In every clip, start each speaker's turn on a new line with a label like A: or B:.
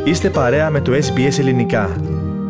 A: Είστε παρέα με το SBS Ελληνικά.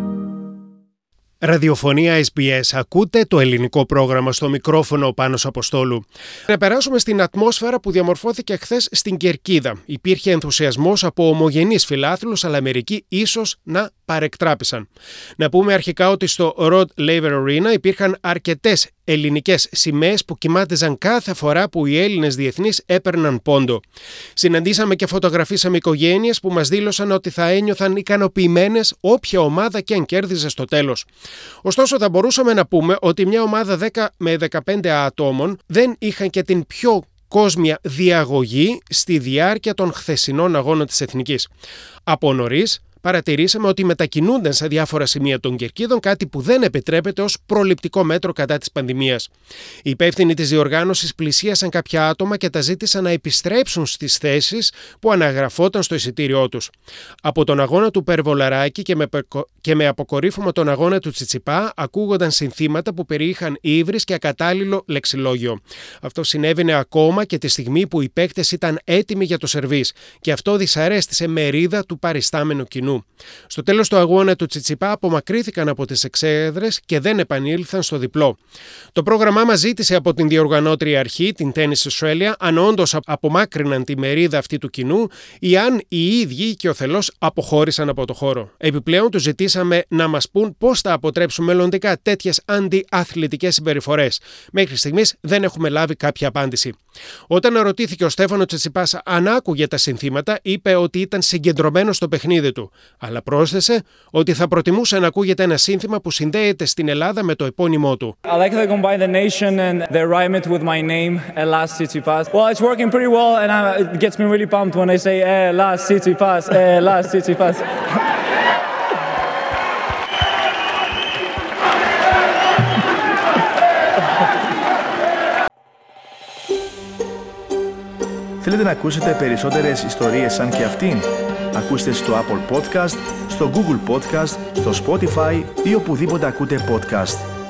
B: Ραδιοφωνία SBS. Ακούτε το ελληνικό πρόγραμμα, στο μικρόφωνο ο Πάνος Αποστόλου. Να περάσουμε στην ατμόσφαιρα που διαμορφώθηκε χθες στην Κερκίδα. Υπήρχε ενθουσιασμός από ομογενείς φιλάθλους, αλλά μερικοί ίσως να παρεκτράπησαν. Να πούμε αρχικά ότι στο Rod Laver Arena υπήρχαν αρκετές ελληνικές σημαίες που κυμάτιζαν κάθε φορά που οι Έλληνες διεθνείς έπαιρναν πόντο. Συναντήσαμε και φωτογραφίσαμε οικογένειες που μας δήλωσαν ότι θα ένιωθαν ικανοποιημένες όποια ομάδα και αν κέρδιζε στο τέλος. Ωστόσο, θα μπορούσαμε να πούμε ότι μια ομάδα 10 με 15 ατόμων δεν είχαν και την πιο κόσμια διαγωγή στη διάρκεια των χθεσινών αγώνων της Εθνικής. Από νωρίς παρατηρήσαμε ότι μετακινούνταν σε διάφορα σημεία των Κερκίδων, κάτι που δεν επιτρέπεται ως προληπτικό μέτρο κατά της πανδημίας. Οι υπεύθυνοι της διοργάνωσης πλησίασαν κάποια άτομα και τα ζήτησαν να επιστρέψουν στις θέσεις που αναγραφόταν στο εισιτήριό τους. Από τον αγώνα του Περβολαράκη και με αποκορύφωμα τον αγώνα του Τσιτσιπά ακούγονταν συνθήματα που περιείχαν ύβρις και ακατάλληλο λεξιλόγιο. Αυτό συνέβαινε ακόμα και τη στιγμή που οι παίκτες ήταν έτοιμοι για το σερβίς, και αυτό δυσαρέστησε μερίδα του παριστάμενου κοινού. Στο τέλος του αγώνα του Τσιτσιπά απομακρύθηκαν από τις εξέδρες και δεν επανήλθαν στο διπλό. Το πρόγραμμά μας ζήτησε από την διοργανώτρια αρχή, την Tennis Australia, αν όντως απομάκρυναν τη μερίδα αυτή του κοινού ή αν οι ίδιοι και ο Θελός αποχώρησαν από το χώρο. Επιπλέον, τους ζητήσαμε να μας πούν πώς θα αποτρέψουν μελλοντικά τέτοιες αντιαθλητικές συμπεριφορές. Μέχρι στιγμής δεν έχουμε λάβει κάποια απάντηση. Όταν ερωτήθηκε ο Στέφανο Τσιτσιπάς αν άκουγε τα συνθήματα, είπε ότι ήταν συγκεντρωμένος στο παιχνίδι του. Αλλά πρόσθεσε ότι θα προτιμούσε να ακούγεται ένα σύνθημα που συνδέεται στην Ελλάδα με το επώνυμό του.
C: I like how they combine the nation and they rhyme it with my name, Elas Tsitsipas. Well, it's working pretty well and it gets me really pumped when they say Elas Tsitsipas, Elas Tsitsipas.
A: Θέλετε να ακούσετε περισσότερες ιστορίες σαν και αυτήν? Ακούστε στο Apple Podcast, στο Google Podcast, στο Spotify ή οπουδήποτε ακούτε podcast.